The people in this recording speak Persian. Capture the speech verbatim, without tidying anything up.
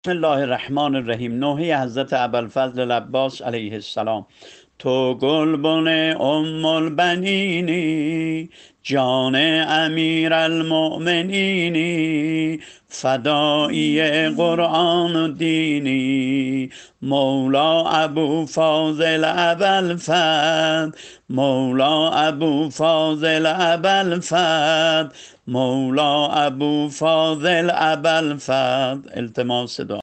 بسم الله الرحمن الرحیم. نوحه حضرت ابوالفضل العباس علیه السلام. تو گلبن ام البنینی، جان امیر المؤمنینی، فدایی قرآن و دینی، مولا ابو فاضل ابوالفضل، مولا ابو فاضل ابوالفضل، مولا ابو فاضل ابوالفضل. التماس دعا.